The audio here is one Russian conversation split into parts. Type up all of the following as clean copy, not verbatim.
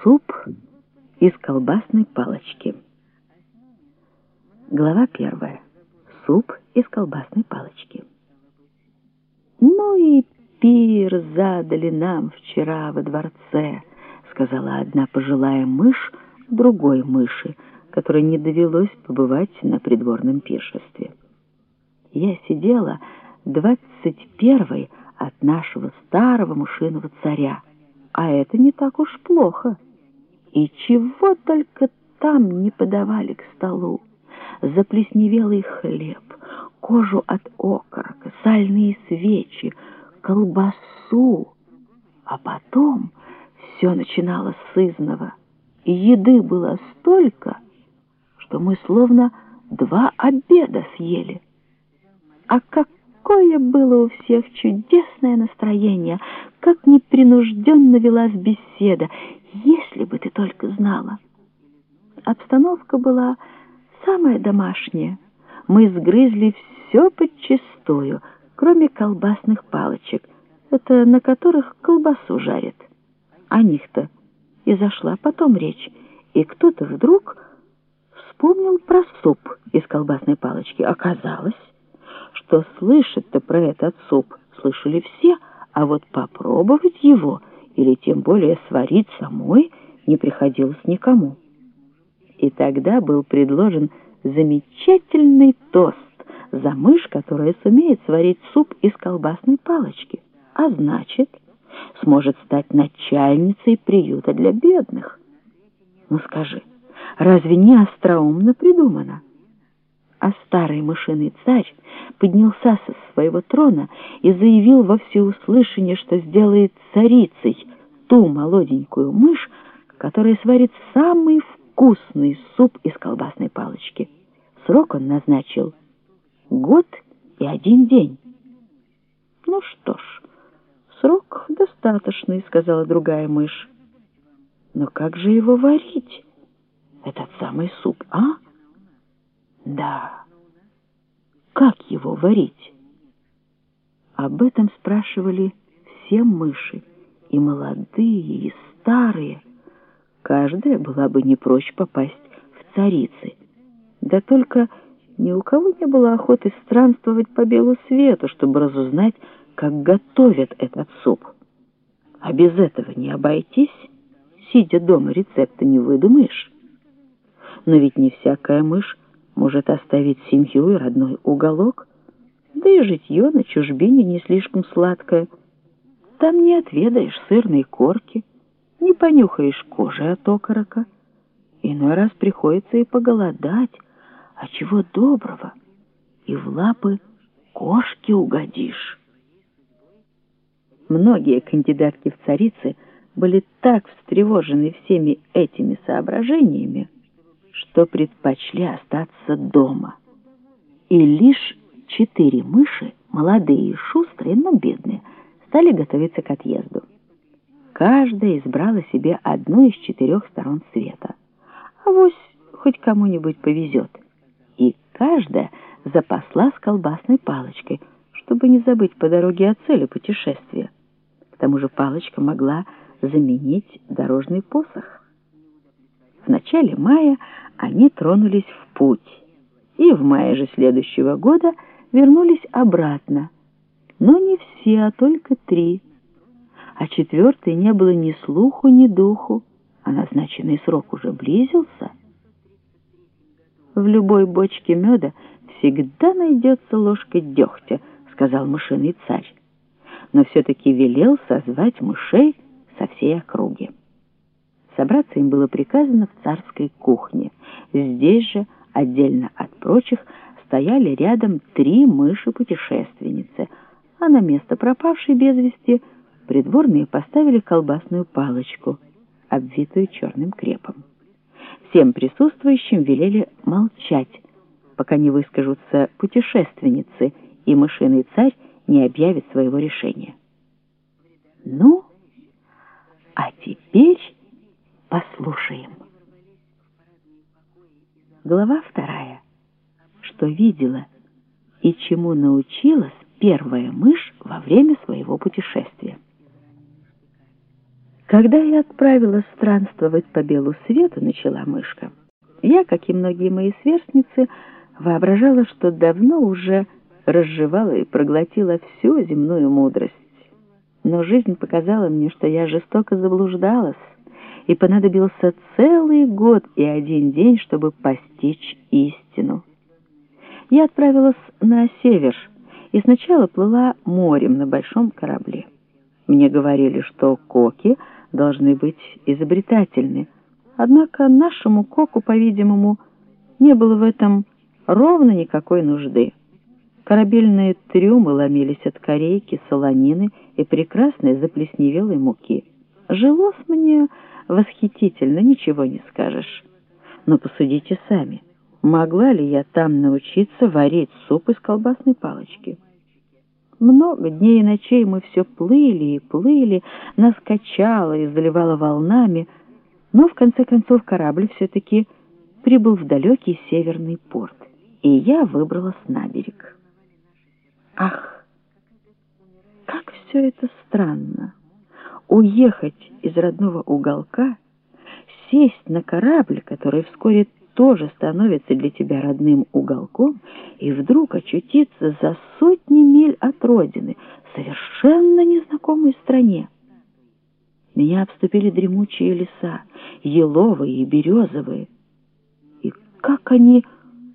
Суп из колбасной палочки. Глава 1. Суп из колбасной палочки. «Ну и пир задали нам вчера во дворце», — сказала одна пожилая мышь другой мыши, которой не довелось побывать на придворном пиршестве. «Я сидела 21-й от нашего старого мышиного царя, а это не так уж плохо. И чего только там не подавали к столу: заплесневелый хлеб, кожу от окорока, сальные свечи, колбасу. А потом все начиналось с изного, и еды было столько, что мы словно 2 обеда съели. А какое было у всех чудесное настроение, как непринужденно велась беседа, если бы ты только знала. Обстановка была самая домашняя. Мы сгрызли все подчистую, кроме колбасных палочек, это на которых колбасу жарят. О них-то и зашла потом речь, и кто-то вдруг вспомнил про суп из колбасной палочки. Оказалось, что слышать-то про этот суп слышали все, а вот попробовать его или тем более сварить самой не приходилось никому. И тогда был предложен замечательный тост за мышь, которая сумеет сварить суп из колбасной палочки, а значит, сможет стать начальницей приюта для бедных. Ну скажи, разве не остроумно придумано? А старый мышиный царь поднялся со своего трона и заявил во всеуслышание, что сделает царицей ту молоденькую мышь, которая сварит самый вкусный суп из колбасной палочки. Срок он назначил 1 год и 1 день. «Ну что ж, срок достаточный», — сказала другая мышь. «Но как же его варить, этот самый суп, а?» «Да, как его варить?» Об этом спрашивали все мыши, и молодые, и старые. Каждая была бы не прочь попасть в царицы. Да только ни у кого не было охоты странствовать по белу свету, чтобы разузнать, как готовят этот суп. А без этого не обойтись, сидя дома рецепта не выдумаешь. Но ведь не всякая мышь может оставить семью и родной уголок, да и житье на чужбине не слишком сладкое. Там не отведаешь сырной корки, не понюхаешь кожи от окорока. Иной раз приходится и поголодать, а чего доброго, и в лапы кошки угодишь. Многие кандидатки в царицы были так встревожены всеми этими соображениями, что предпочли остаться дома. И лишь 4 мыши, молодые и шустрые, но бедные, стали готовиться к отъезду. Каждая избрала себе одну из 4 сторон света. Авось хоть кому-нибудь повезет. И каждая запаслась колбасной палочкой, чтобы не забыть по дороге о цели путешествия. К тому же палочка могла заменить дорожный посох. В начале мая они тронулись в путь, и в мае же следующего года вернулись обратно. Но не все, а только 3. А 4-й не было ни слуху, ни духу, а назначенный срок уже близился. «В любой бочке меда всегда найдется ложка дегтя», — сказал мышиный царь, но все-таки велел созвать мышей со всей округи. Собраться им было приказано в царской кухне. Здесь же, отдельно от прочих, стояли рядом 3 мыши-путешественницы, а на место пропавшей без вести придворные поставили колбасную палочку, обвитую черным крепом. Всем присутствующим велели молчать, пока не выскажутся путешественницы и мышиный царь не объявит своего решения. Ну, а теперь послушаем. Глава 2. Что видела и чему научилась первая мышь во время своего путешествия. Когда я отправилась странствовать по белу свету, начала мышка, я, как и многие мои сверстницы, воображала, что давно уже разжевала и проглотила всю земную мудрость. Но жизнь показала мне, что я жестоко заблуждалась, и понадобился целый год и один день, чтобы постичь истину. Я отправилась на север и сначала плыла морем на большом корабле. Мне говорили, что коки должны быть изобретательны, однако нашему коку, по-видимому, не было в этом ровно никакой нужды. Корабельные трюмы ломились от корейки, солонины и прекрасной заплесневелой муки. Жилось мне восхитительно, ничего не скажешь. Но посудите сами, могла ли я там научиться варить суп из колбасной палочки? Много дней и ночей мы все плыли и плыли, нас качало и заливало волнами, но в конце концов корабль все-таки прибыл в далекий северный порт, и я выбралась на берег. Ах, как все это странно! Уехать из родного уголка, сесть на корабль, который вскоре тоже становится для тебя родным уголком, и вдруг очутиться за сотни миль от родины, в совершенно незнакомой стране. Меня обступили дремучие леса, еловые и березовые, и как они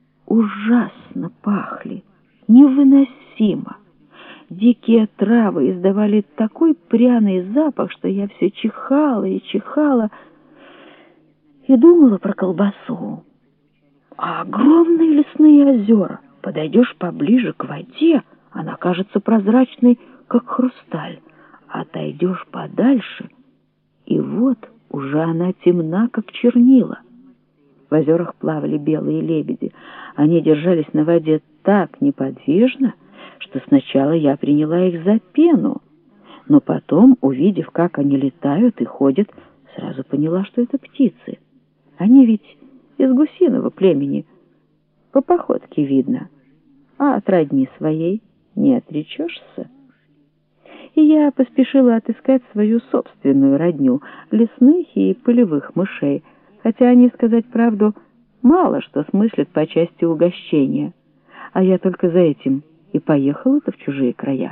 ужасно пахли, невыносимо. Дикие травы издавали такой пряный запах, что я все чихала и чихала и думала про колбасу. А огромные лесные озера, подойдешь поближе к воде, она кажется прозрачной, как хрусталь. Отойдешь подальше, и вот уже она темна, как чернила. В озерах плавали белые лебеди. Они держались на воде так неподвижно, что сначала я приняла их за пену, но потом, увидев, как они летают и ходят, сразу поняла, что это птицы. Они ведь из гусиного племени, по походке видно, а от родни своей не отречешься. И я поспешила отыскать свою собственную родню, лесных и полевых мышей, хотя они, сказать правду, мало что смыслят по части угощения, а я только за этим и поехала-то в чужие края.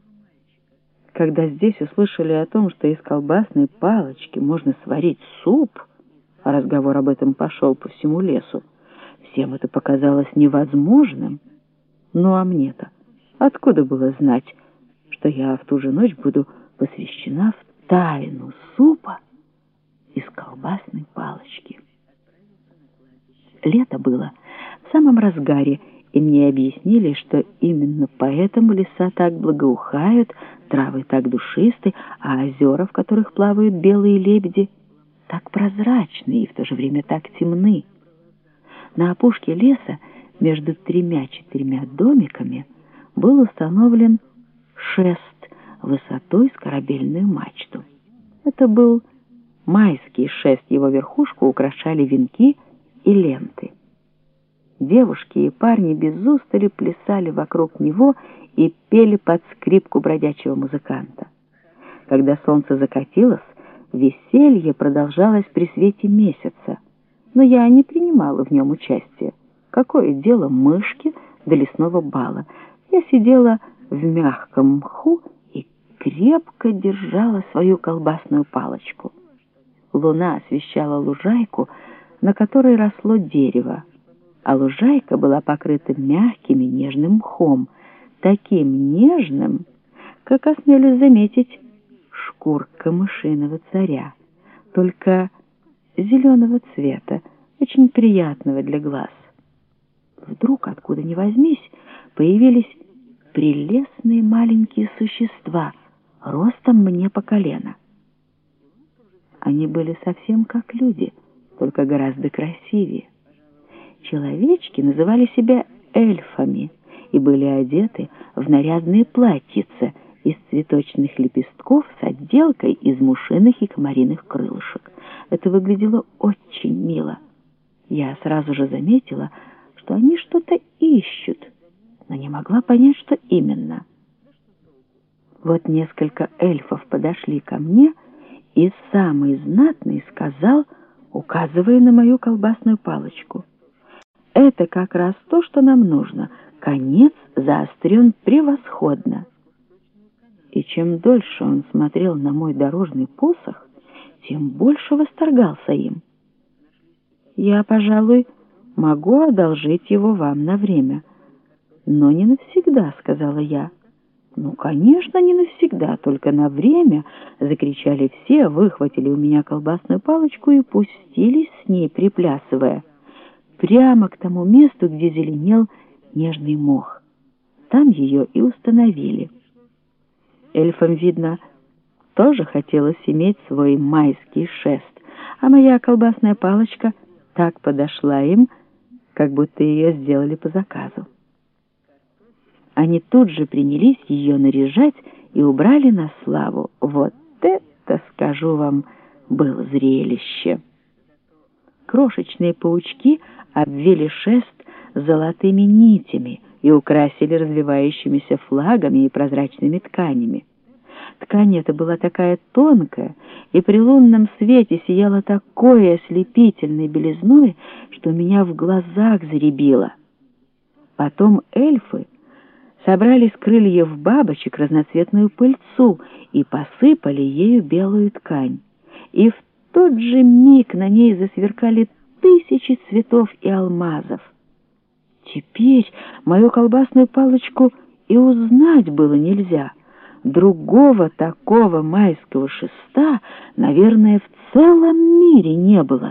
Когда здесь услышали о том, что из колбасной палочки можно сварить суп, а разговор об этом пошел по всему лесу, всем это показалось невозможным. Ну а мне-то откуда было знать, что я в ту же ночь буду посвящена в тайну супа из колбасной палочки? Лето было в самом разгаре, и мне объяснили, что именно поэтому леса так благоухают, травы так душисты, а озера, в которых плавают белые лебеди, так прозрачны и в то же время так темны. На опушке леса между 3-4 домиками был установлен шест высотой с корабельную мачту. Это был майский шест, его верхушку украшали венки и ленты. Девушки и парни без устали плясали вокруг него и пели под скрипку бродячего музыканта. Когда солнце закатилось, веселье продолжалось при свете месяца, но я не принимала в нем участия. Какое дело мышки до лесного бала? Я сидела в мягком мху и крепко держала свою колбасную палочку. Луна освещала лужайку, на которой росло дерево, а лужайка была покрыта мягким и нежным мхом, таким нежным, как осмелюсь заметить, шкурка мышиного царя, только зеленого цвета, очень приятного для глаз. Вдруг, откуда ни возьмись, появились прелестные маленькие существа, ростом мне по колено. Они были совсем как люди, только гораздо красивее. Человечки называли себя эльфами и были одеты в нарядные платьица из цветочных лепестков с отделкой из мушиных и комариных крылышек. Это выглядело очень мило. Я сразу же заметила, что они что-то ищут, но не могла понять, что именно. Вот несколько эльфов подошли ко мне И самый знатный сказал, указывая на мою колбасную палочку: «Это как раз то, что нам нужно. Конец заострен превосходно». И чем дольше он смотрел на мой дорожный посох, тем больше восторгался им. «Я, пожалуй, могу одолжить его вам на время, но не навсегда», — сказала я. «Ну, конечно, не навсегда, только на время», — закричали все, выхватили у меня колбасную палочку и пустились с ней, приплясывая, прямо к тому месту, где зеленел нежный мох. Там ее и установили. Эльфам, видно, тоже хотелось иметь свой майский шест, а моя колбасная палочка так подошла им, как будто ее сделали по заказу. Они тут же принялись ее наряжать и убрали на славу. Вот это, скажу вам, было зрелище! Крошечные паучки обвили шест золотыми нитями и украсили развивающимися флагами и прозрачными тканями. Ткань эта была такая тонкая, и при лунном свете сияла такой ослепительной белизной, что меня в глазах зарябило. Потом эльфы собрали с крыльев бабочек разноцветную пыльцу и посыпали ею белую ткань. И в тот же миг на ней засверкали тысячи цветов и алмазов. Теперь мою колбасную палочку и узнать было нельзя. Другого такого майского шеста, наверное, в целом мире не было.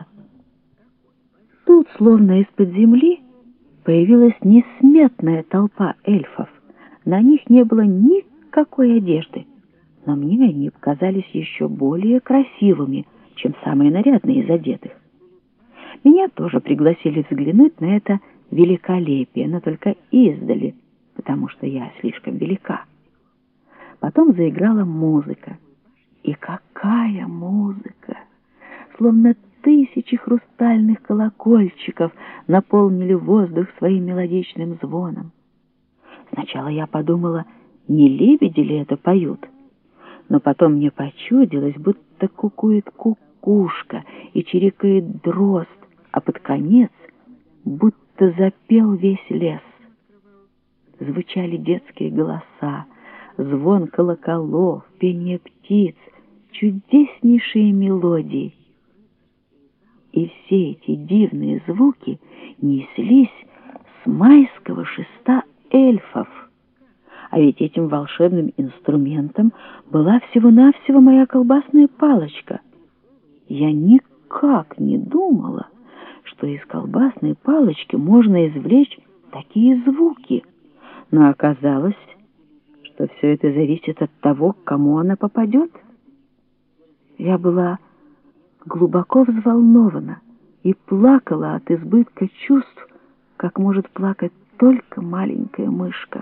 Тут, словно из-под земли, появилась несметная толпа эльфов. На них не было никакой одежды, но мне они показались еще более красивыми, чем самые нарядные из одетых. Меня тоже пригласили взглянуть на это великолепие, но только издали, потому что я слишком велика. Потом заиграла музыка. И какая музыка! Словно тысячи хрустальных колокольчиков наполнили воздух своим мелодичным звоном. Сначала я подумала, не лебеди ли это поют, но потом мне почудилось, будто кукует кукушка и чирикает дрозд, а под конец будто запел весь лес. Звучали детские голоса, звон колоколов, пение птиц, чудеснейшие мелодии. И все эти дивные звуки неслись с майского шеста эльфов. А ведь этим волшебным инструментом была всего-навсего моя колбасная палочка. Я никак не думала, что из колбасной палочки можно извлечь такие звуки, но оказалось, что все это зависит от того, к кому она попадет. Я была глубоко взволнована и плакала от избытка чувств, как может плакать только маленькая мышка.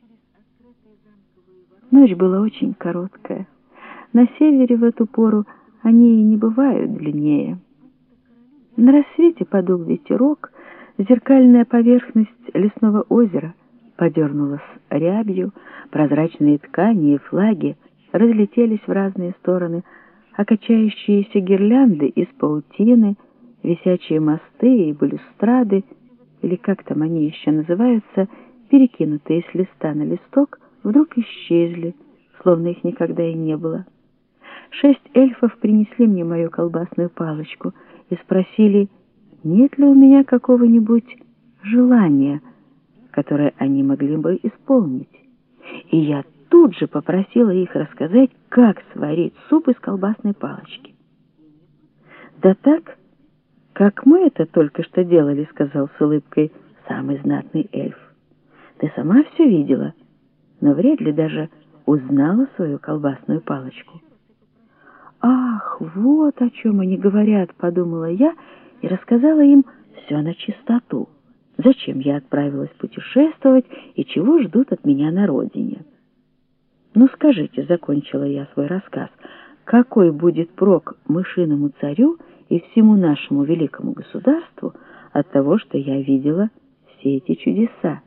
Ночь была очень короткая. На севере в эту пору они и не бывают длиннее. На рассвете подул ветерок, зеркальная поверхность лесного озера подернулась рябью, прозрачные ткани и флаги разлетелись в разные стороны, а качающиеся гирлянды из паутины, висячие мосты и балюстрады, или как там они еще называются, перекинутые с листа на листок, вдруг исчезли, словно их никогда и не было. 6 эльфов принесли мне мою колбасную палочку и спросили, нет ли у меня какого-нибудь желания, которое они могли бы исполнить. И я тут же попросила их рассказать, как сварить суп из колбасной палочки. «Да так, как мы это только что делали», — сказал с улыбкой самый знатный эльф. «Ты сама все видела, но вряд ли даже узнала свою колбасную палочку». «Ах, вот о чем они говорят», — подумала я и рассказала им все на чистоту. Зачем я отправилась путешествовать и чего ждут от меня на родине. «Ну скажите», — закончила я свой рассказ, «какой будет прок мышиному царю и всему нашему великому государству от того, что я видела все эти чудеса?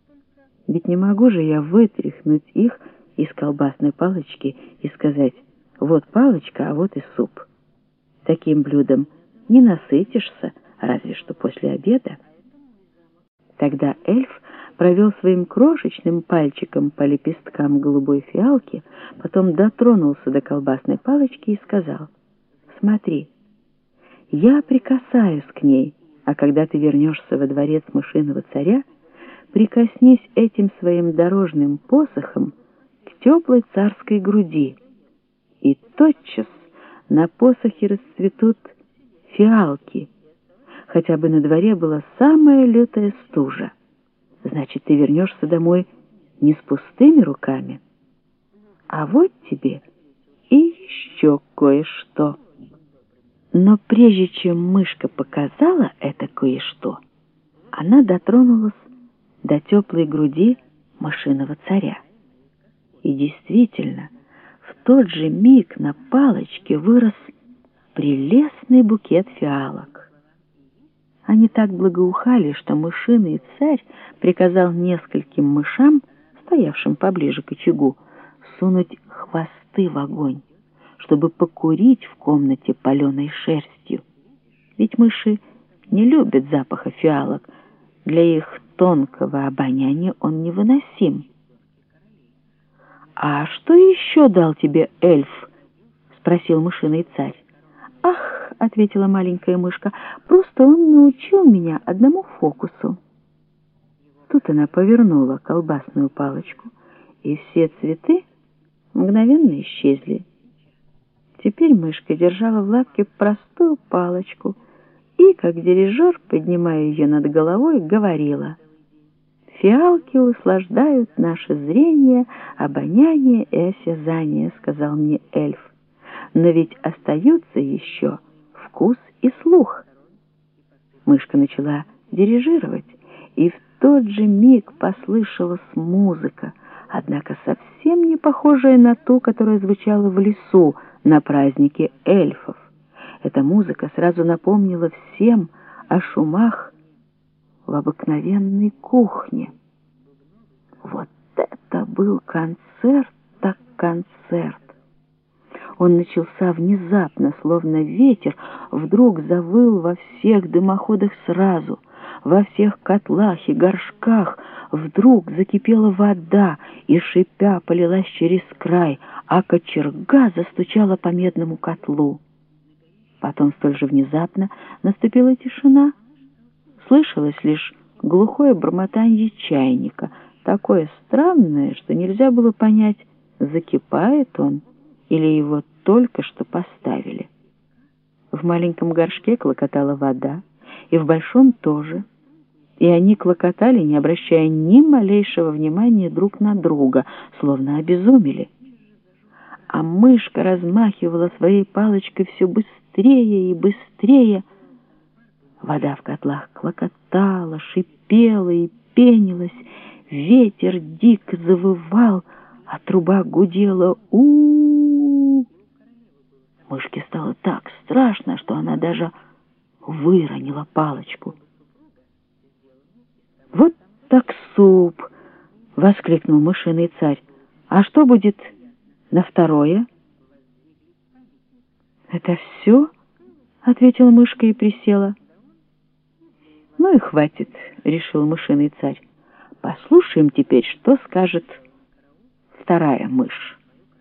Ведь не могу же я вытряхнуть их из колбасной палочки и сказать: Вот палочка, а вот и суп. Таким блюдом не насытишься, разве что после обеда. Тогда эльф провел своим крошечным пальчиком по лепесткам голубой фиалки, потом дотронулся до колбасной палочки и сказал: «Смотри, я прикасаюсь к ней, а когда ты вернешься во дворец мышиного царя, прикоснись этим своим дорожным посохом к теплой царской груди, и тотчас на посохе расцветут фиалки, хотя бы на дворе была самая лютая стужа. Значит, ты вернешься домой не с пустыми руками. А вот тебе и еще кое-что». Но прежде чем мышка показала это кое-что, она дотронулась до теплой груди мышиного царя. И действительно, в тот же миг на палочке вырос прелестный букет фиалок. Они так благоухали, что мышиный царь приказал нескольким мышам, стоявшим поближе к очагу, сунуть хвосты в огонь, чтобы покурить в комнате паленой шерстью. Ведь мыши не любят запаха фиалок, для их тонкого обоняния он невыносим. «А что еще дал тебе эльф?» — спросил мышиный царь. «Ах, — ответила маленькая мышка, — просто он научил меня одному фокусу». Тут она повернула колбасную палочку, и все цветы мгновенно исчезли. Теперь мышка держала в лапке простую палочку и, как дирижер, поднимая ее над головой, говорила: «Фиалки услаждают наше зрение, обоняние и осязание», — сказал мне эльф. «Но ведь остаются еще вкус и слух». Мышка начала дирижировать, и в тот же миг послышалась музыка, однако совсем не похожая на ту, которая звучала в лесу на празднике эльфов. Эта музыка сразу напомнила всем о шумах в обыкновенной кухне. Вот это был концерт, так концерт! Он начался внезапно, словно ветер, вдруг завыл во всех дымоходах сразу, во всех котлах и горшках. Вдруг закипела вода и, шипя, полилась через край, а кочерга застучала по медному котлу. Потом столь же внезапно наступила тишина. Слышалось лишь глухое бормотанье чайника, такое странное, что нельзя было понять, закипает он или его только что поставили. В маленьком горшке клокотала вода, и в большом тоже, и они клокотали, не обращая ни малейшего внимания друг на друга, словно обезумели. А мышка размахивала своей палочкой все быстрее и быстрее. Вода в котлах клокотала, шипела и пенилась, ветер дико завывал, а труба гудела у-у-у. Мышке стало так страшно, что она даже выронила палочку. «Вот так суп!» — воскликнул мышиный царь. «А что будет на второе?» «Это все?» — ответила мышка и присела. «Ну и хватит», — решил мышиный царь. «Послушаем теперь, что скажет вторая мышь».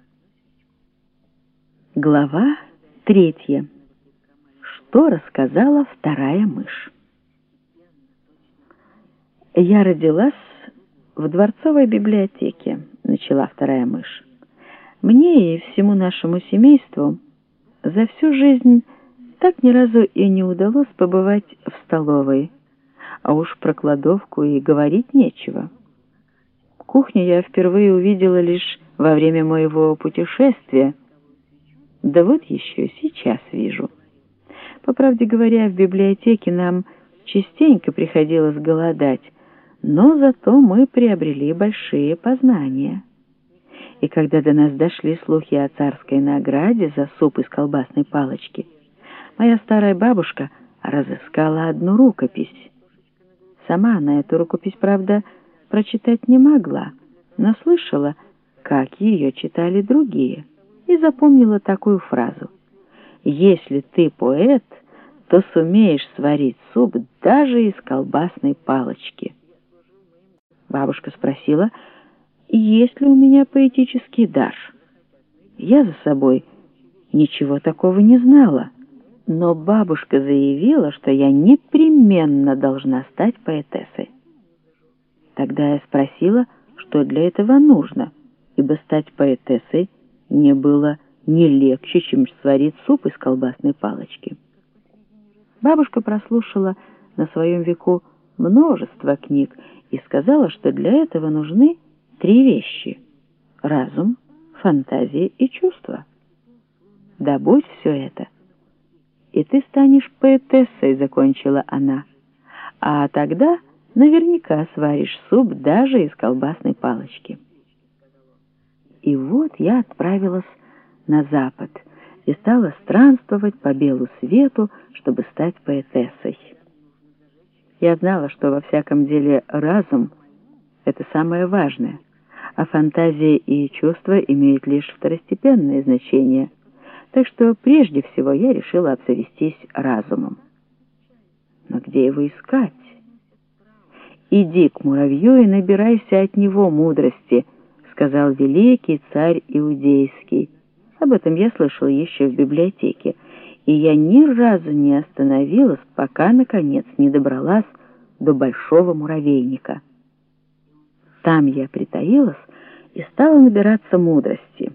Глава 3. Что рассказала вторая мышь? «Я родилась в дворцовой библиотеке», — начала вторая мышь. «Мне и всему нашему семейству за всю жизнь так ни разу и не удалось побывать в столовой, а уж про кладовку и говорить нечего. Кухню я впервые увидела лишь во время моего путешествия, да вот еще сейчас вижу. По правде говоря, в библиотеке нам частенько приходилось голодать, но зато мы приобрели большие познания. И когда до нас дошли слухи о царской награде за суп из колбасной палочки, моя старая бабушка разыскала одну рукопись. Сама она эту рукопись, правда, прочитать не могла, но слышала, как ее читали другие, и запомнила такую фразу: «Если ты поэт, то сумеешь сварить суп даже из колбасной палочки». Бабушка спросила, есть ли у меня поэтический дар. Я за собой ничего такого не знала, но бабушка заявила, что я непременно должна стать поэтессой. Тогда я спросила, что для этого нужно, ибо стать поэтессой мне было не легче, чем сварить суп из колбасной палочки. Бабушка прослушала на своем веку множество книг и сказала, что для этого нужны 3 вещи: разум, фантазия и чувство. Добудь все это, и ты станешь поэтессой, закончила она, а тогда наверняка сваришь суп даже из колбасной палочки. И вот я отправилась на запад и стала странствовать по белу свету, чтобы стать поэтессой. Я знала, что во всяком деле разум — это самое важное, а фантазия и чувства имеют лишь второстепенное значение, так что прежде всего я решила обзавестись разумом. Но где его искать? «Иди к муравью и набирайся от него мудрости», — сказал великий царь Иудейский. Об этом я слышала еще в библиотеке, и я ни разу не остановилась, пока, наконец, не добралась до большого муравейника. Там я притаилась и стала набираться мудрости.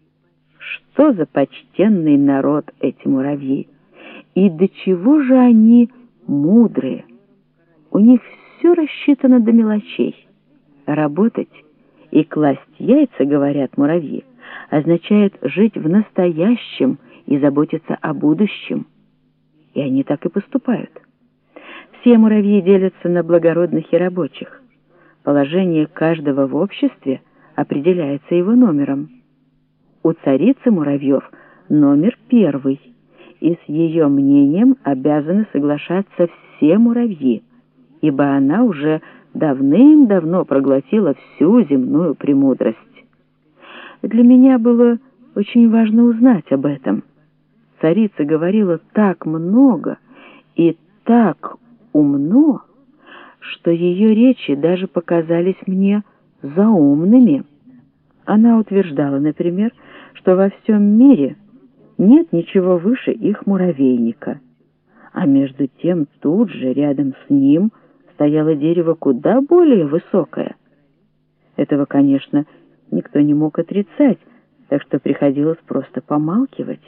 Что за почтенный народ эти муравьи! И до чего же они мудрые! У них все рассчитано до мелочей. Работать и класть яйца, говорят муравьи, означает жить в настоящем и заботиться о будущем. И они так и поступают. Все муравьи делятся на благородных и рабочих. Положение каждого в обществе определяется его номером. У царицы муравьев номер 1, и с ее мнением обязаны соглашаться все муравьи, ибо она уже давным-давно проглотила всю земную премудрость. Для меня было очень важно узнать об этом. Царица говорила так много и так умно, что ее речи даже показались мне заумными. Она утверждала, например, что во всем мире нет ничего выше их муравейника, а между тем тут же рядом с ним стояло дерево куда более высокое. Этого, конечно, никто не мог отрицать, так что приходилось просто помалкивать.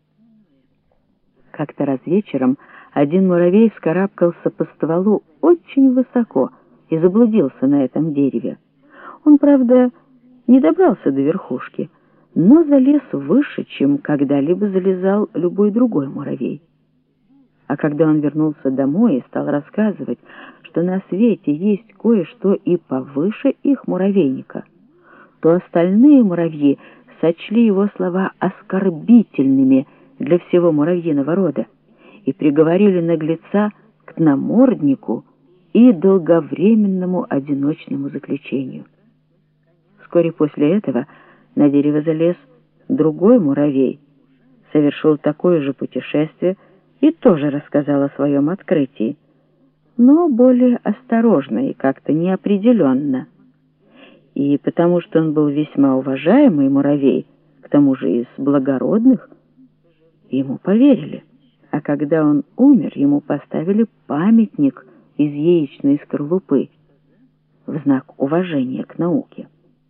Как-то раз вечером один муравей вскарабкался по стволу очень высоко и заблудился на этом дереве. Он, правда, не добрался до верхушки, но залез выше, чем когда-либо залезал любой другой муравей. А когда он вернулся домой и стал рассказывать, что на свете есть кое-что и повыше их муравейника, то остальные муравьи сочли его слова оскорбительными для всего муравьиного рода и приговорили наглеца к наморднику и долговременному одиночному заключению. Вскоре после этого на дерево залез другой муравей, совершил такое же путешествие и тоже рассказал о своем открытии, но более осторожно и как-то неопределенно. И потому что он был весьма уважаемый муравей, к тому же из благородных, ему поверили. А когда он умер, ему поставили памятник из яичной скорлупы в знак уважения к науке.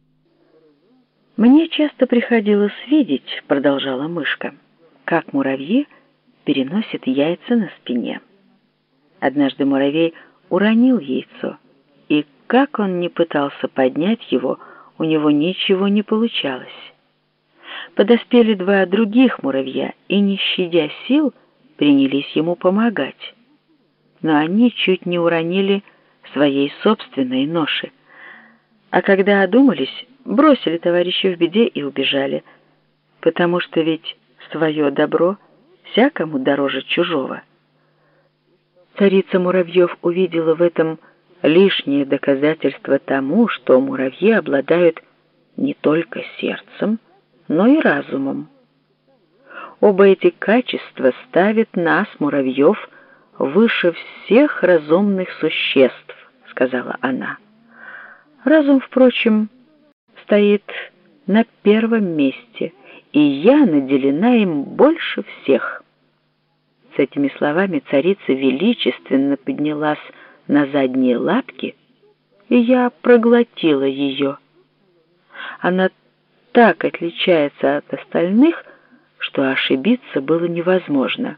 «Мне часто приходилось видеть, — продолжала мышка, — как муравьи переносят яйца на спине. Однажды муравей уронил яйцо, и как он ни пытался поднять его, у него ничего не получалось. Подоспели 2 других муравья и, не щадя сил, принялись ему помогать. Но они чуть не уронили своей собственной ноши, а когда одумались, бросили товарища в беде и убежали, потому что ведь свое добро всякому дороже чужого. Царица муравьев увидела в этом лишнее доказательство тому, что муравьи обладают не только сердцем, но и разумом. Оба эти качества ставят нас, муравьев, выше всех разумных существ, сказала она. Разум, впрочем, стоит на первом месте, и я наделена им больше всех. С этими словами царица величественно поднялась на задние лапки, и я проглотила ее. Она так отличается от остальных, что ошибиться было невозможно.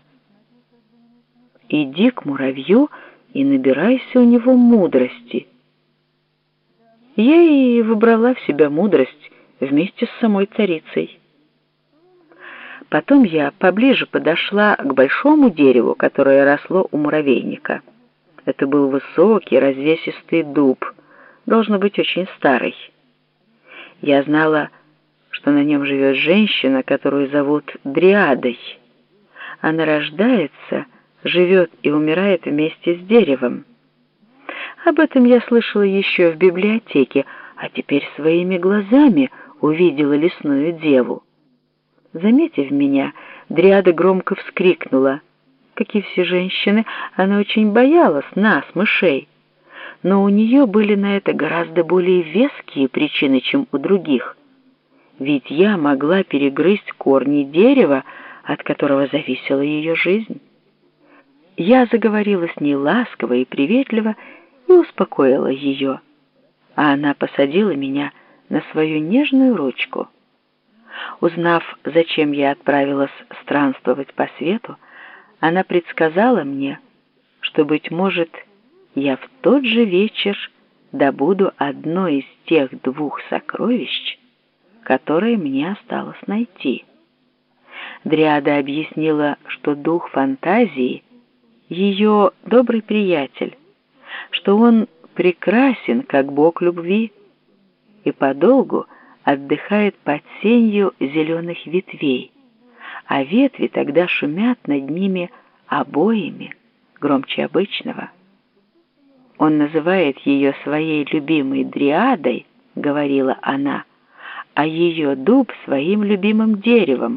Иди к муравью и набирайся у него мудрости. Я и выбрала в себя мудрость вместе с самой царицей. Потом я поближе подошла к большому дереву, которое росло у муравейника. Это был высокий, развесистый дуб, должно быть очень старый. Я знала, что на нем живет женщина, которую зовут Дриадой. Она рождается, живет и умирает вместе с деревом. Об этом я слышала еще в библиотеке, а теперь своими глазами увидела лесную деву. Заметив меня, Дриада громко вскрикнула. Как и все женщины, она очень боялась нас, мышей. Но у нее были на это гораздо более веские причины, чем у других. Ведь я могла перегрызть корни дерева, от которого зависела ее жизнь. Я заговорила с ней ласково и приветливо и успокоила ее, а она посадила меня на свою нежную ручку. Узнав, зачем я отправилась странствовать по свету, она предсказала мне, что, быть может, я в тот же вечер добуду одно из тех двух сокровищ, которые мне осталось найти. Дриада объяснила, что дух фантазии — ее добрый приятель, что он прекрасен, как бог любви, и подолгу отдыхает под сенью зеленых ветвей, а ветви тогда шумят над ними обоими, громче обычного. Он называет ее своей любимой Дриадой, говорила она, а ее дуб своим любимым деревом.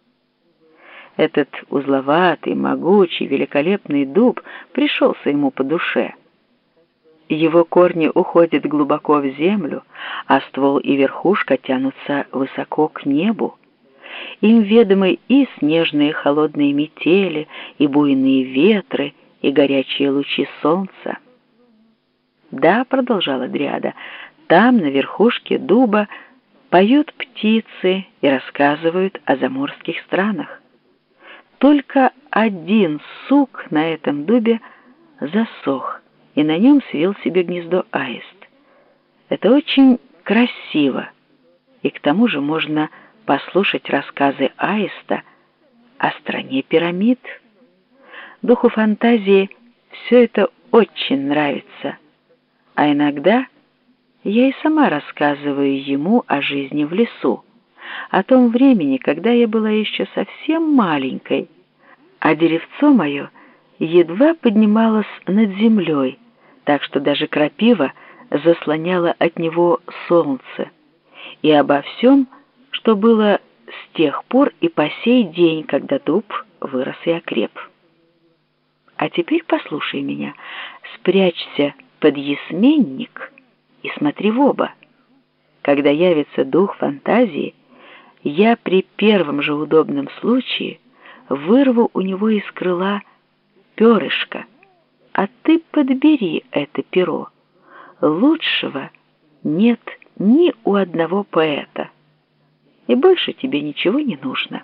Этот узловатый, могучий, великолепный дуб пришелся ему по душе. Его корни уходят глубоко в землю, а ствол и верхушка тянутся высоко к небу. Им ведомы и снежные холодные метели, и буйные ветры, и горячие лучи солнца. «Да», — продолжала Дриада, — «там, на верхушке дуба, поют птицы и рассказывают о заморских странах. Только один сук на этом дубе засох, и на нем свил себе гнездо аист. Это очень красиво, и к тому же можно послушать рассказы аиста о стране пирамид. Духу фантазии все это очень нравится, а иногда я и сама рассказываю ему о жизни в лесу, о том времени, когда я была еще совсем маленькой, а деревцо мое едва поднималось над землей, так что даже крапива заслоняла от него солнце, и обо всем, что было с тех пор и по сей день, когда дуб вырос и окреп. А теперь послушай меня, спрячься под ясменник и смотри в оба. Когда явится дух фантазии, я при первом же удобном случае вырву у него из крыла перышко, а ты подбери это перо. Лучшего нет ни у одного поэта, и больше тебе ничего не нужно.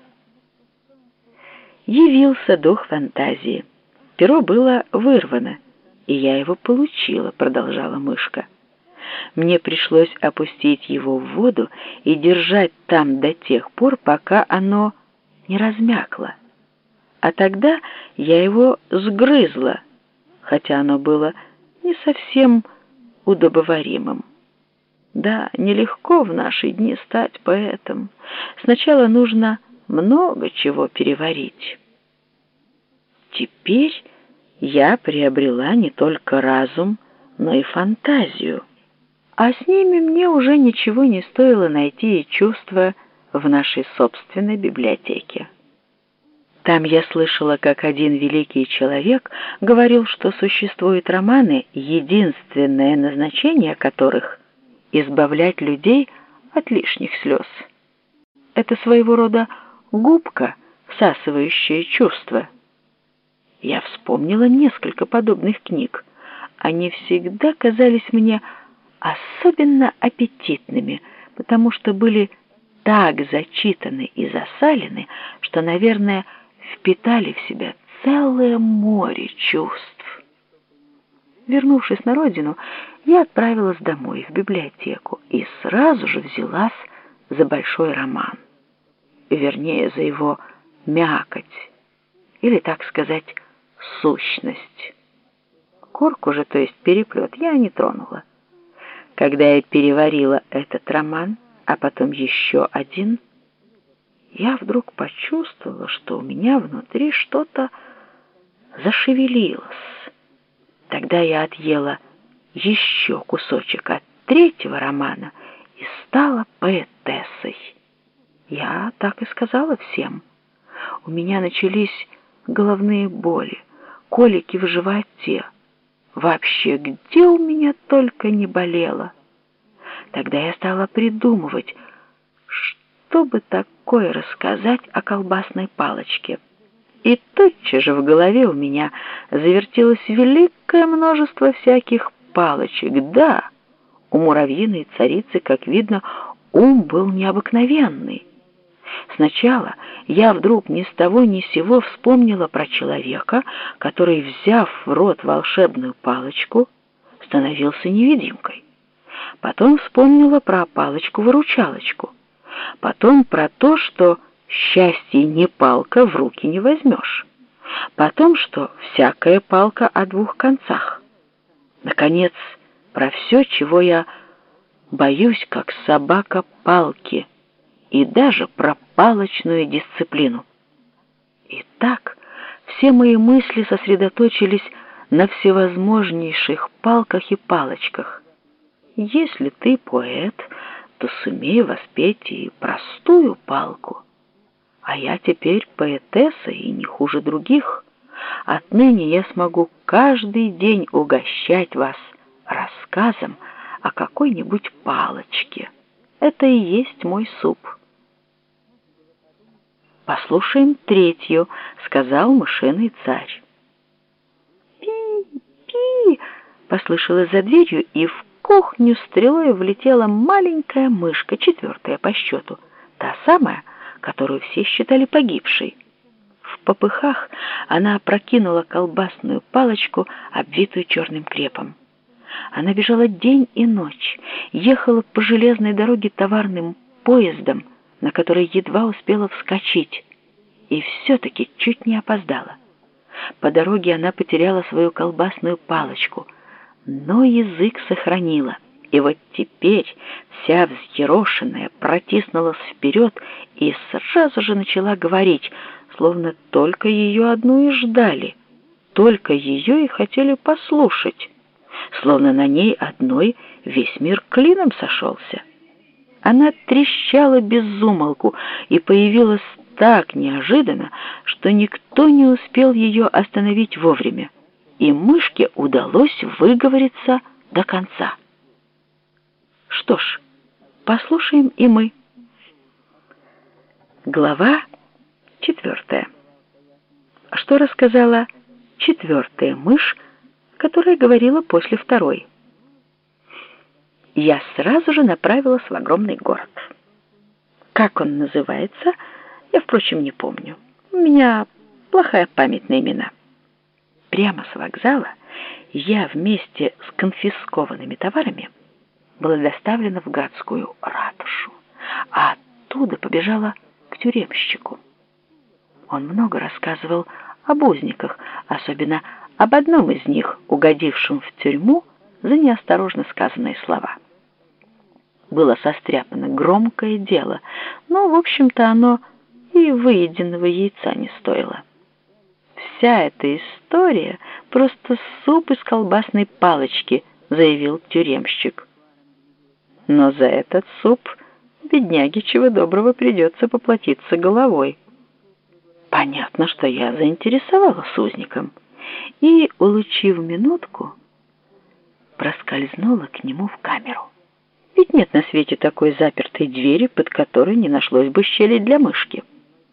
Явился дух фантазии. Перо было вырвано, и я его получила, продолжала мышка. Мне пришлось опустить его в воду и держать там до тех пор, пока оно не размякло. А тогда я его сгрызла, хотя оно было не совсем удобоваримым. Да, нелегко в наши дни стать поэтом. Сначала нужно много чего переварить. Теперь я приобрела не только разум, но и фантазию. А с ними мне уже ничего не стоило найти и чувства в нашей собственной библиотеке. Там я слышала, как один великий человек говорил, что существуют романы, единственное назначение которых — избавлять людей от лишних слез. Это своего рода губка, всасывающая чувства. Я вспомнила несколько подобных книг. Они всегда казались мне особенно аппетитными, потому что были так зачитаны и засалены, что, наверное, впитали в себя целое море чувств. Вернувшись на родину, я отправилась домой, в библиотеку, и сразу же взялась за большой роман. Вернее, за его мякоть, или, так сказать, сущность. Корку же, то есть переплет, я не тронула. Когда я переварила этот роман, а потом еще один, я вдруг почувствовала, что у меня внутри что-то зашевелилось. Тогда я отъела еще кусочек от третьего романа и стала поэтессой. Я так и сказала всем. У меня начались головные боли, колики в животе. Вообще, где у меня только не болело. Тогда я стала придумывать, что бы такое рассказать о колбасной палочке. И тотчас же в голове у меня завертелось великое множество всяких палочек. Да, у муравьиной царицы, как видно, ум был необыкновенный. Сначала я вдруг ни с того ни с сего вспомнила про человека, который, взяв в рот волшебную палочку, становился невидимкой. Потом вспомнила про палочку-выручалочку. Потом про то, что счастье не палка, в руки не возьмешь. Потом, что всякая палка о двух концах. Наконец, про все, чего я боюсь, как собака палки, и даже про палочную дисциплину. И так все мои мысли сосредоточились на всевозможнейших палках и палочках. Если ты поэт, то сумей воспеть и простую палку. А я теперь поэтесса и не хуже других. Отныне я смогу каждый день угощать вас рассказом о какой-нибудь палочке. Это и есть мой суп. «Послушаем третью», — сказал мышиный царь. «Пи-пи!» — послышалось за дверью, и в кухню стрелой влетела маленькая мышка, четвертая по счету, та самая, которую все считали погибшей. В попыхах она опрокинула колбасную палочку, обвитую черным крепом. Она бежала день и ночь, ехала по железной дороге товарным поездом, на который едва успела вскочить, и все-таки чуть не опоздала. По дороге она потеряла свою колбасную палочку, но язык сохранила, и вот теперь вся взъерошенная протиснулась вперед и сразу же начала говорить, словно только ее одну и ждали, только ее и хотели послушать, словно на ней одной весь мир клином сошелся. Она трещала без умолку и появилась так неожиданно, что никто не успел ее остановить вовремя, и мышке удалось выговориться до конца. Что ж, послушаем и мы. Глава 4. Что рассказала четвертая мышь, которая говорила после второй? Я сразу же направилась в огромный город. Как он называется, я, впрочем, не помню. У меня плохая память на имена. Прямо с вокзала я вместе с конфискованными товарами была доставлена в городскую ратушу, а оттуда побежала к тюремщику. Он много рассказывал об узниках, особенно об одном из них, угодившем в тюрьму за неосторожно сказанные слова. Было состряпано громкое дело, но, в общем-то, оно и выеденного яйца не стоило. «Вся эта история — просто суп из колбасной палочки», — заявил тюремщик. «Но за этот суп Бедняге чего доброго придется поплатиться головой. Понятно, что я заинтересовалась узником, и, улучив минутку, проскользнула к нему в камеру. Ведь нет на свете такой запертой двери, под которой не нашлось бы щели для мышки.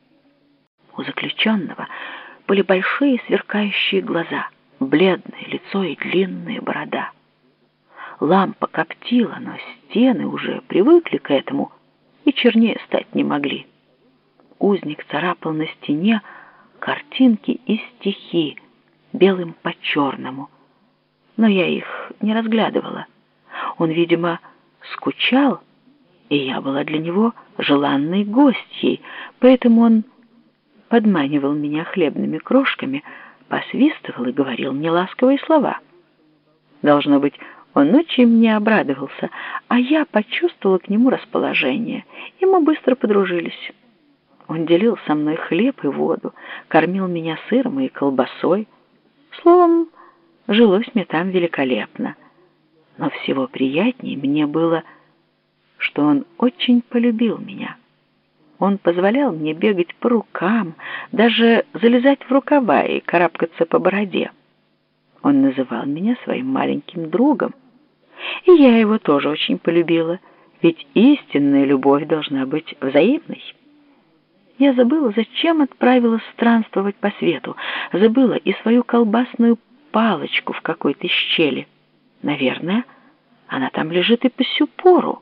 У заключенного были большие сверкающие глаза, бледное лицо и длинная борода. Лампа коптила, но стены уже привыкли к этому и чернее стать не могли. Узник царапал на стене картинки и стихи белым по черному, но я их не разглядывала. Он, видимо, скучал, и я была для него желанной гостьей, поэтому он подманивал меня хлебными крошками, посвистывал и говорил мне ласковые слова. Должно быть, он очень мне обрадовался, а я почувствовала к нему расположение, и мы быстро подружились. Он делил со мной хлеб и воду, кормил меня сыром и колбасой. Словом, жилось мне там великолепно. Но всего приятнее мне было, что он очень полюбил меня. Он позволял мне бегать по рукам, даже залезать в рукава и карабкаться по бороде. Он называл меня своим маленьким другом, и я его тоже очень полюбила, ведь истинная любовь должна быть взаимной. Я забыла, зачем отправилась странствовать по свету, забыла и свою колбасную палочку в какой-то щели. Наверное, она там лежит и по сю пору.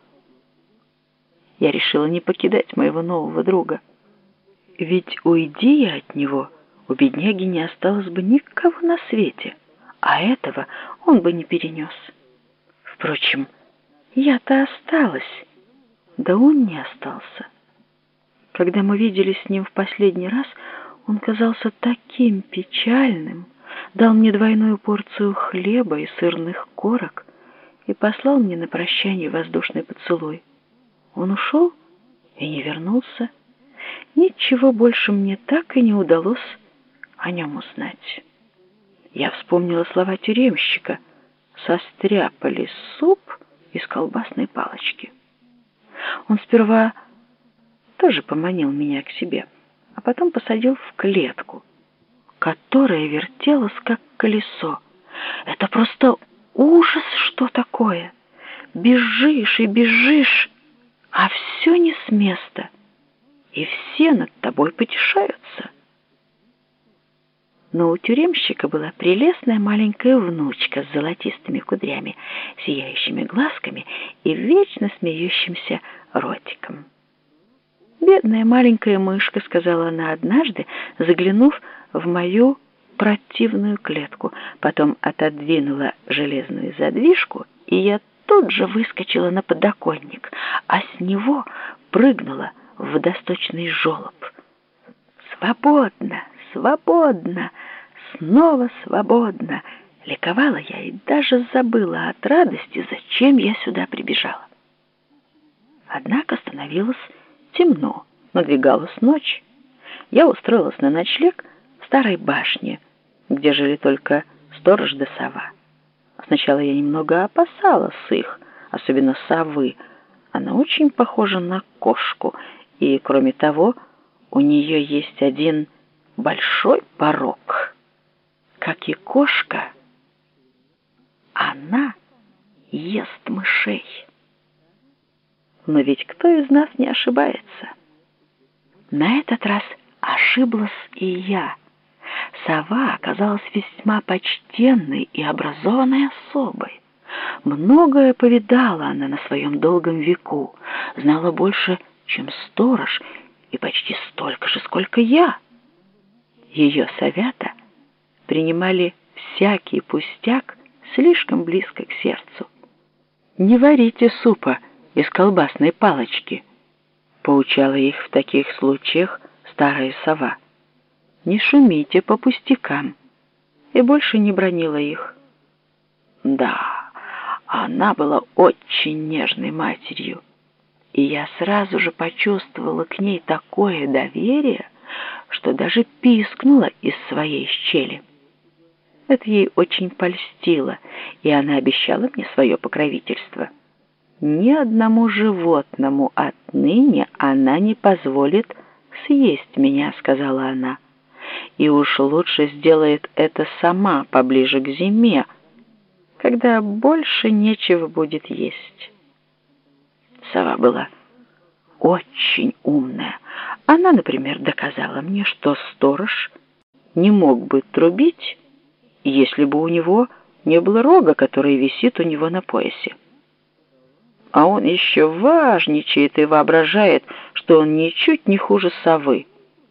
Я решила не покидать моего нового друга. Ведь уйди я от него, у бедняги не осталось бы никого на свете, а этого он бы не перенес. Впрочем, я-то осталась, да он не остался. Когда мы виделись с ним в последний раз, он казался таким печальным, дал мне двойную порцию хлеба и сырных корок и послал мне на прощание воздушный поцелуй. Он ушел и не вернулся. Ничего больше мне так и не удалось о нем узнать. Я вспомнила слова тюремщика: «Состряпали суп из колбасной палочки». Он сперва тоже поманил меня к себе, а потом посадил в клетку, которая вертелась как колесо. Это просто ужас, что такое. Бежишь и бежишь, а все не с места, и все над тобой потешаются. Но у тюремщика была прелестная маленькая внучка с золотистыми кудрями, сияющими глазками и вечно смеющимся ротиком. «Бедная маленькая мышка», — сказала она однажды, заглянув в мою противную клетку. Потом отодвинула железную задвижку, и я тут же выскочила на подоконник, а с него прыгнула в водосточный желоб. «Свободно! Свободно! Снова свободно!» — ликовала я и даже забыла от радости, зачем я сюда прибежала. Однако становилось темно, надвигалась ночь. Я устроилась на ночлег в старой башне, где жили только сторож да сова. Сначала я немного опасалась их, особенно совы. Она очень похожа на кошку, и, кроме того, у нее есть один большой порок. Как и кошка, она ест мышей. Но ведь кто из нас не ошибается? На этот раз ошиблась и я. Сова оказалась весьма почтенной и образованной особой. Многое повидала она на своем долгом веку, знала больше, чем сторож, и почти столько же, сколько я. Ее совята принимали всякий пустяк слишком близко к сердцу. «Не варите супа из колбасной палочки», — поучала их в таких случаях старая сова. «Не шумите по пустякам», и больше не бранила их. Да, она была очень нежной матерью, и я сразу же почувствовала к ней такое доверие, что даже пискнула из своей щели. Это ей очень польстило, и она обещала мне свое покровительство. Ни одному животному отныне она не позволит съесть меня, сказала она. И уж лучше сделает это сама поближе к зиме, когда больше нечего будет есть. Сова была очень умная. Она, например, доказала мне, что сторож не мог бы трубить, если бы у него не было рога, который висит у него на поясе. А он еще важничает и воображает, что он ничуть не хуже совы.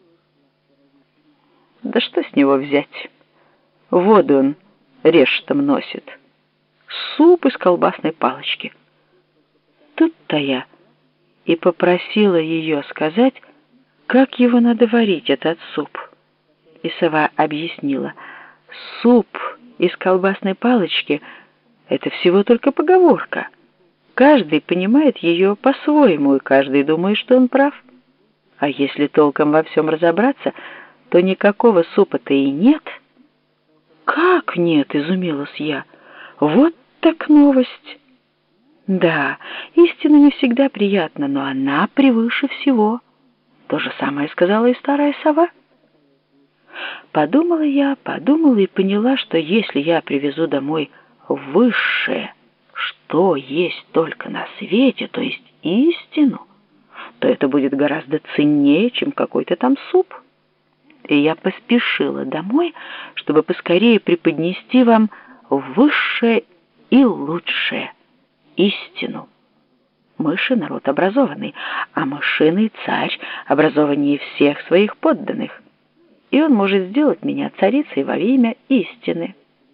Да что с него взять? Воду он рештом носит. Суп из колбасной палочки. Тут-то я и попросила ее сказать, как его надо варить, этот суп. И сова объяснила: суп из колбасной палочки — это всего только поговорка. Каждый понимает ее по-своему, и каждый думает, что он прав. А если толком во всем разобраться, то никакого супа-то и нет. «Как нет?» — изумилась я. «Вот так новость!» «Да, истина не всегда приятна, но она превыше всего». То же самое сказала и старая сова. Подумала и поняла, что если я привезу домой высшее, что есть только на свете, то есть истину, то это будет гораздо ценнее, чем какой-то там суп. И я поспешила домой, чтобы поскорее преподнести вам высшее и лучшее — истину. Мыши — народ образованный, а мышиный царь образованнее всех своих подданных, и он может сделать меня царицей во имя истины.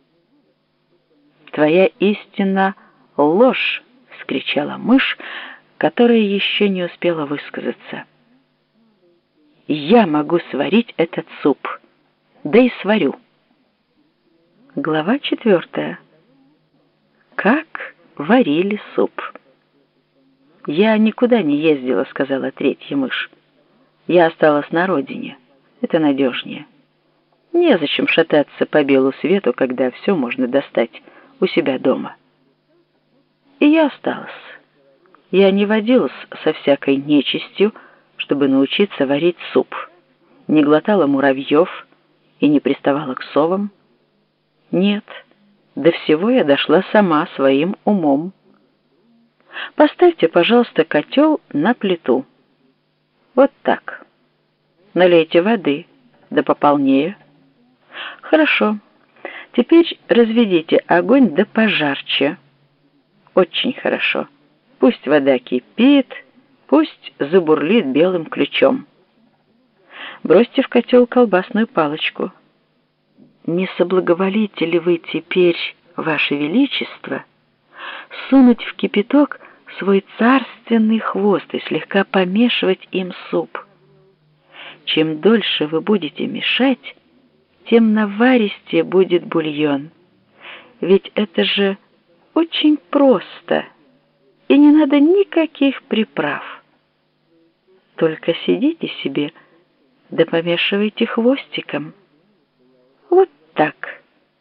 «Твоя истина — ложь!» — вскричала мышь, которая еще не успела высказаться. «Я могу сварить этот суп, да и сварю». Глава 4. Как варили суп. «Я никуда не ездила», — сказала третья мышь. «Я осталась на родине. Это надежнее. Незачем шататься по белу свету, когда все можно достать у себя дома». И я осталась. Я не водилась со всякой нечистью, чтобы научиться варить суп, не глотала муравьев и не приставала к совам. Нет, до всего я дошла сама своим умом. Поставьте, пожалуйста, котел на плиту. Вот так. Налейте воды, да пополнее. Хорошо. Теперь разведите огонь да пожарче. Очень хорошо. Пусть вода кипит, пусть забурлит белым ключом. Бросьте в котел колбасную палочку. Не соблаговолите ли вы теперь, Ваше Величество, сунуть в кипяток свой царственный хвост и слегка помешивать им суп? Чем дольше вы будете мешать, тем наваристее будет бульон. Ведь это же очень просто, и не надо никаких приправ. Только сидите себе, да помешивайте хвостиком. Вот так.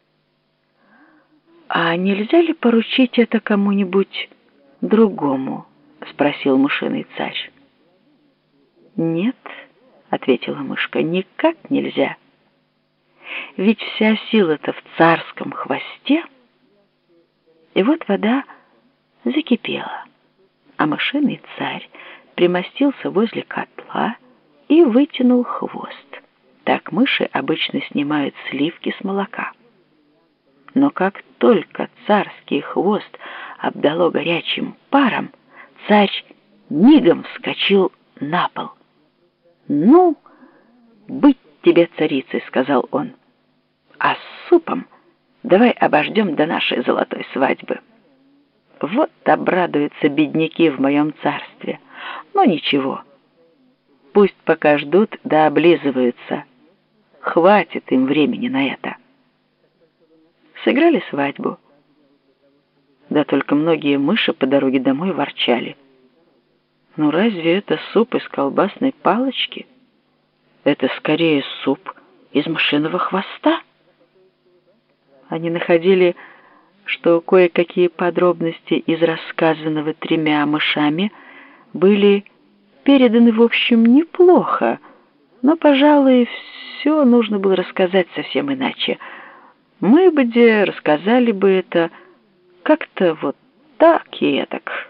«А нельзя ли поручить это кому-нибудь другому?» — спросил мышиный царь. «Нет», — ответила мышка, — «никак нельзя. Ведь вся сила-то в царском хвосте». И вот вода закипела, а мышиный царь примостился возле котла и вытянул хвост. Так мыши обычно снимают сливки с молока. Но как только царский хвост обдало горячим паром, царь мигом вскочил на пол. «Ну, быть тебе царицей», — сказал он, — «а с супом давай обождем до нашей золотой свадьбы. Вот обрадуются бедняки в моем царстве. Но ничего, пусть пока ждут да облизываются. Хватит им времени на это». Сыграли свадьбу. Да только многие мыши по дороге домой ворчали. «Ну разве это суп из колбасной палочки? Это скорее суп из мышиного хвоста». Они находили, что кое-какие подробности из рассказанного тремя мышами были переданы, в общем, неплохо, но, пожалуй, все нужно было рассказать совсем иначе. Мы бы рассказали бы это как-то вот так и этак.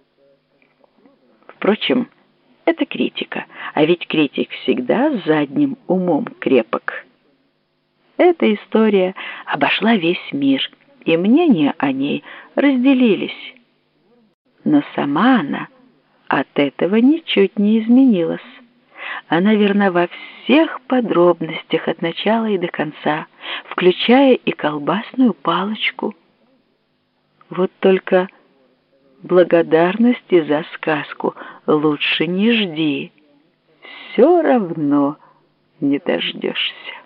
Впрочем, это критика, а ведь критик всегда с задним умом крепок. Эта история обошла весь мир, и мнения о ней разделились. Но сама она от этого ничуть не изменилась. Она верна во всех подробностях от начала и до конца, включая и колбасную палочку. Вот только благодарности за сказку лучше не жди. Все равно не дождешься.